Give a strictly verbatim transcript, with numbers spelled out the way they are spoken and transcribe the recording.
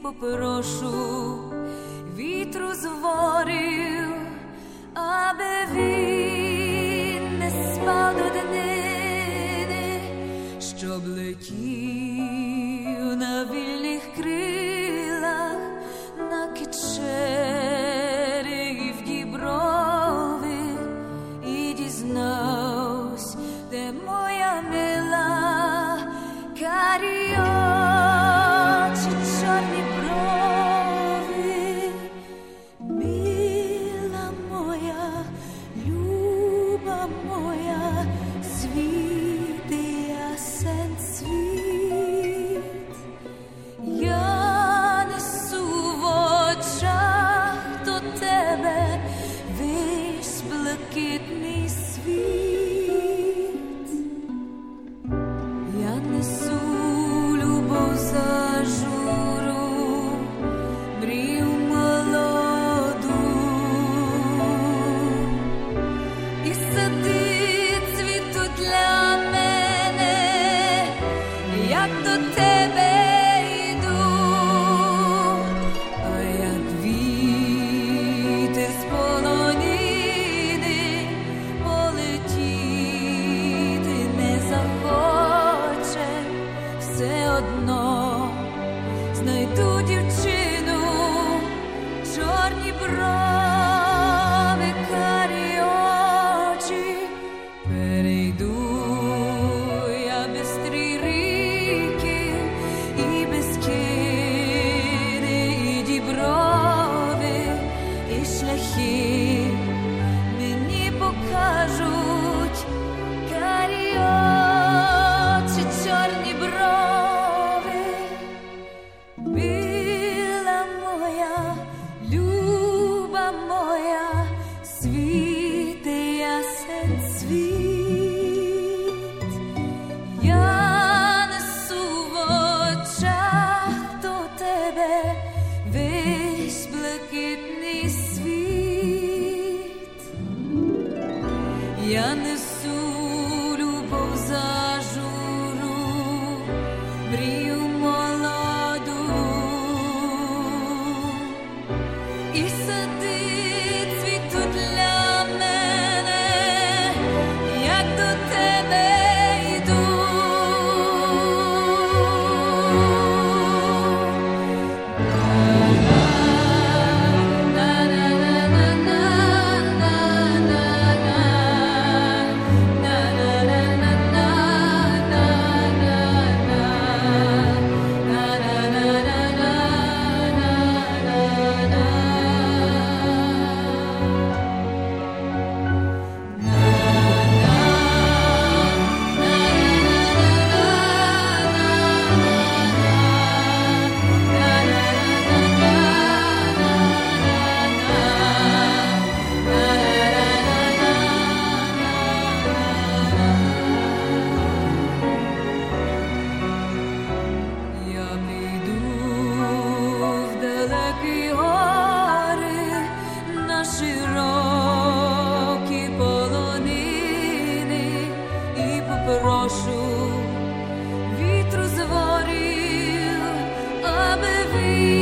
попрошу вітру з ворів, аби він не спав до днини, щоб летів на вільних крилах, на Кичері і в Діброви, і дізнавсь, де моя мила карі очі, чорні брови. Мила моя, люба моя, світий ясен світ. Я несу в очах до тебе весь блакитний світ. Я несу любов зажуру, мрію молоду, і сади цвітуть для мене, як до тебе йду. А як вітер з полонини полетіти не захоче, все одно знайду дівчину, чорні брови, карі очі. Перейду я бистрі ріки і Бескиди, і Діброви, і шляхи мені покажуть карі очі, чорні брови. Мила моя, люба моя, світий ясен світ. Я несу в очах до тебе весь блакитний світ. Я несу любов зажуру, мрію молоду, і сади цвітуть для мене, як до тебе йду. Я піду в далекі гори, на широкі полонини, і попрошу вітру з ворів, аби він